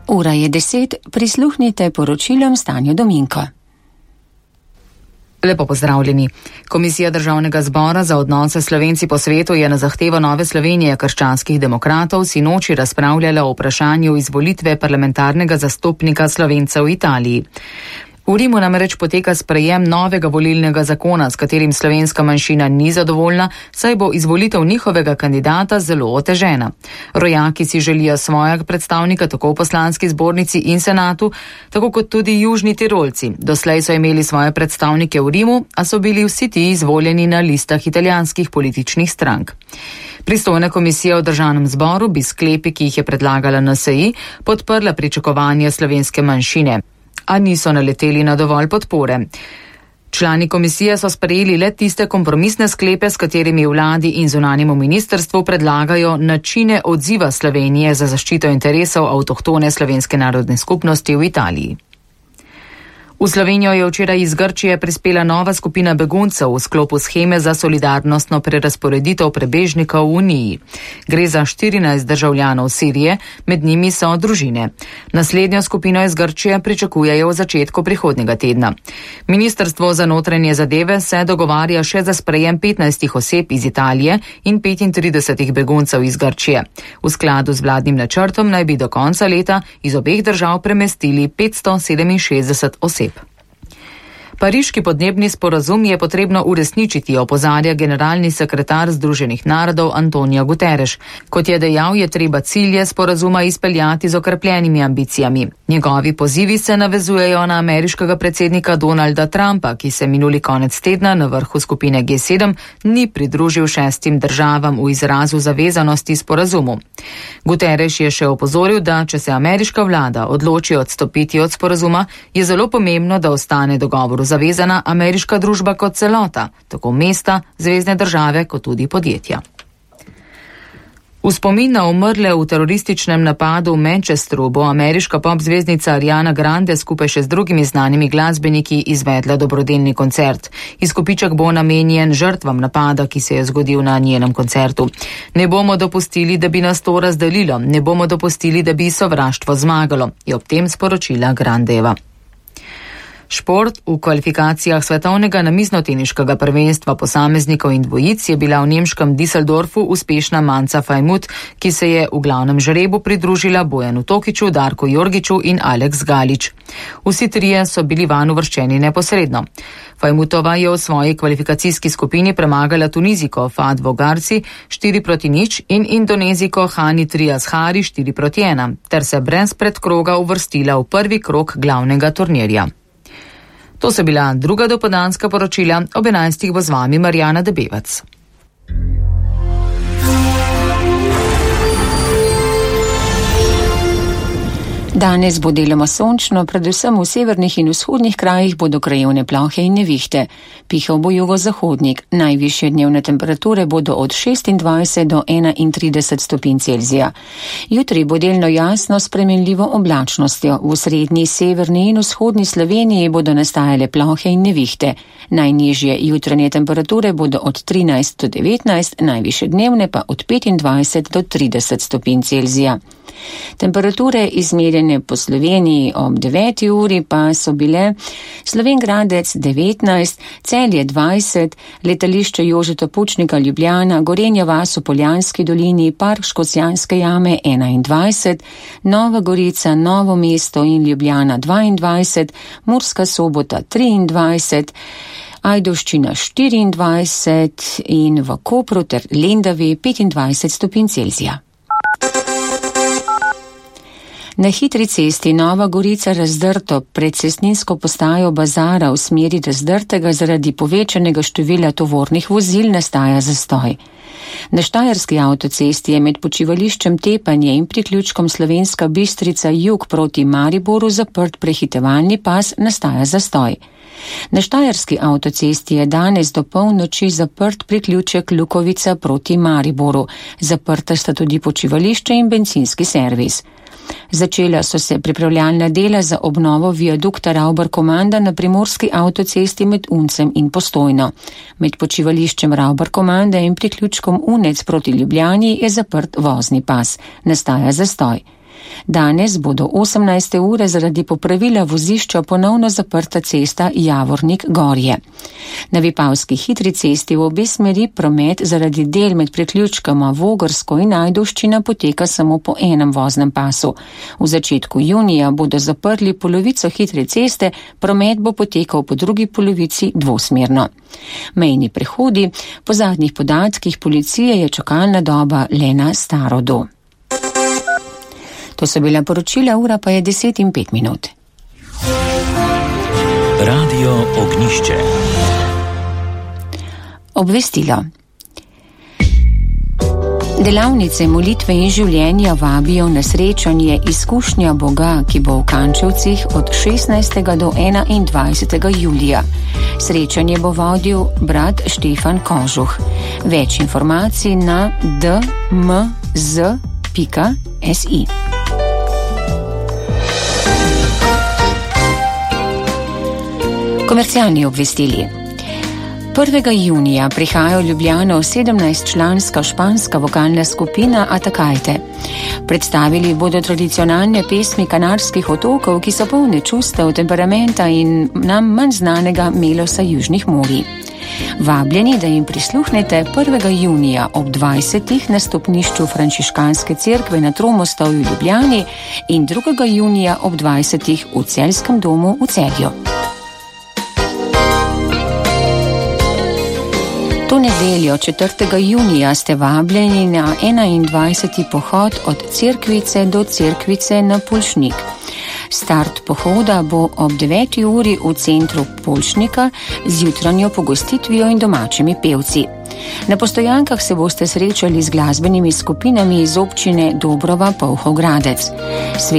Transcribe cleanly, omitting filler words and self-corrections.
Ura je 10, prisluhnite poročilom Stanjo Dominko. Lepo pozdravljeni. Komisija Državnega zbora za odnose Slovenci po svetu je na zahtevo Nove Slovenije krščanskih demokratov sinoči razpravljala o vprašanju izvolitve parlamentarnega zastopnika Slovencev v Italiji. V Rimu namreč poteka sprejem novega volilnega zakona, s katerim slovenska manjšina ni zadovoljna, saj bo izvolitev njihovega kandidata zelo otežena. Rojaki si želijo svojega predstavnika tako v poslanski zbornici in senatu, tako kot tudi južni Tirolci. Doslej so imeli svoje predstavnike v Rimu, a so bili vsi ti izvoljeni na listah italijanskih političnih strank. Pristojna komisija v Državnem zboru bi sklepi, ki jih je predlagala NSI, podprla pričakovanja slovenske manjšine, a niso naleteli na dovolj podpore. Člani komisije so sprejeli le tiste kompromisne sklepe, s katerimi vladi in zunanjemu ministrstvu predlagajo načine odziva Slovenije za zaščito interesov avtohtone slovenske narodne skupnosti v Italiji. V Slovenijo je včeraj iz Grčije prispela nova skupina beguncev v sklopu sheme za solidarnostno prerazporeditev prebežnikov v Uniji. Gre za 14 državljanov Sirije, med njimi so družine. Naslednjo skupino iz Grčije pričakujejo v začetku prihodnjega tedna. Ministrstvo za notranje zadeve se dogovarja še za sprejem 15 oseb iz Italije in 35 beguncev iz Grčije. V skladu z vladnim načrtom naj bi do konca leta iz obeh držav premestili 567 oseb. Pariški podnebni sporazum je potrebno uresničiti, opozarja generalni sekretar Združenih narodov Antonio Guterres. Kot je dejal, je treba cilje sporazuma izpeljati z okrepljenimi ambicijami. Njegovi pozivi se navezujejo na ameriškega predsednika Donalda Trumpa, ki se minuli konec tedna na vrhu skupine G7 ni pridružil 6 državam v izrazu zavezanosti sporazumu. Guterres je še opozoril, da če se ameriška vlada odloči odstopiti od sporazuma, je zelo pomembno, da ostane dogovoru zavezana ameriška družba kot celota, tako mesta, zvezne države kot tudi podjetja. V spomin na umrle v terorističnem napadu v Manchesteru bo ameriška pop zvezdnica Ariana Grande skupaj še z drugimi znanimi glasbeniki izvedla dobrodelni koncert. Izkupiček bo namenjen žrtvam napada, ki se je zgodil na njenem koncertu. Ne bomo dopustili, da bi nas to razdelilo, ne bomo dopustili, da bi sovraštvo zmagalo, je ob tem sporočila Grandeva. Šport. V kvalifikacijah svetovnega namiznoteniškega prvenstva posameznikov in dvojic je bila v nemškem Düsseldorfu uspešna Manca Fajmut, ki se je v glavnem žrebu pridružila Bojanu Tokiću, Darku Jorgiću in Alex Galić. Vsi trije so bili vanj uvrščeni neposredno. Fajmutova je v svoji kvalifikacijski skupini premagala Tuniziko Fadvo Garci 4-0 in Indoneziko Hani Trias Hari 4-1, ter se brez predkroga uvrstila v prvi krog glavnega turnirja. To so bila druga dopoldanska poročila, ob 11. bo z vami Marjana Debevac. Danes bo deloma sončno, predvsem v severnih in vzhodnih krajih bodo krajevne plohe in nevihte. Pihal bo jugozahodnik, najvišje dnevne temperature bodo od 26 do 31 stopinj Celzija. Jutri bo delno jasno s spremenljivo oblačnostjo. V srednji, severni in vzhodni Sloveniji bodo nastajale plohe in nevihte. Najnižje jutranje temperature bodo od 13 do 19, najvišje dnevne pa od 25 do 30 stopinj Celzija. Temperature izmerjene po Sloveniji ob 9. uri pa so bile Slovenj Gradec 19, Celje 20, letališče Jožeta Pučnika Ljubljana, Gorenja vas v Poljanski dolini, Park Škocjanske jame 21, Nova Gorica, Novo mesto in Ljubljana 22, Murska Sobota 23, Ajdovščina 24 in v Kopru ter Lendavi 25 stopinj Celzija. Na hitri cesti Nova Gorica Razdrto pred cestninsko postajo Bazara v smeri Razdrtega zaradi povečanega števila tovornih vozil nastaja zastoj. Na štajerski avtocesti je med počivališčem Tepanje in priključkom Slovenska Bistrica jug proti Mariboru zaprt prehitevalni pas, nastaja zastoj. Na štajerski avtocesti je danes do polnoči zaprt priključek Lukovica proti Mariboru. Zaprta sta tudi počivališče in bencinski servis. Začela so se pripravljalna dela za obnovo viadukta Ravbar-Komanda na primorski avtocesti med Uncem in Postojno. Med počivališčem Ravbar-Komanda in priključkom Unec proti Ljubljani je zaprt vozni pas. Nastaja zastoj. Danes bo do 18. ure zaradi popravila vozišča ponovno zaprta cesta Javornik-Gorje. Na Vipavski hitri cesti v obe smeri promet zaradi del med priključkama Vogrsko in Ajdovščina poteka samo po enem voznem pasu. V začetku junija bodo zaprli polovico hitre ceste, promet bo potekal po drugi polovici dvosmerno. Mejni prehodi, po zadnjih podatkih policije je čakalna doba le na Starodu. To so bila poročila, ura pa je 10:05. Radio Ognišče. Obvestilo. Delavnice molitve in življenja vabijo na srečanje Izkušnja Boga, ki bo v Kančevcih od 16. do 21. julija. Srečanje bo vodil brat Štefan Kožuh. Več informacij na dmz.si. Komercialni obvestili. 1. junija prihaja v Ljubljano 17-članska španska vokalna skupina Atacajte. Predstavili bodo tradicionalne pesmi Kanarskih otokov, ki so polne čustev, temperamenta in nam manj znanega melosa južnih morij. Vabljeni, da jim prisluhnete 1. junija ob 20. na stopnišču Frančiškanske cerkve na Tromostovju v Ljubljani in 2. junija ob 20. v Celjskem domu v Celju. To nedeljo 4. junija ste vabljeni na 21. pohod od Cerkvice do Cerkvice na Polšnik. Start pohoda bo ob 9. uri v centru Polšnika z jutranjo pogostitvijo in domačimi pevci. Na postojankah se boste srečali z glasbenimi skupinami iz občine Dobrova Polhov Gradec.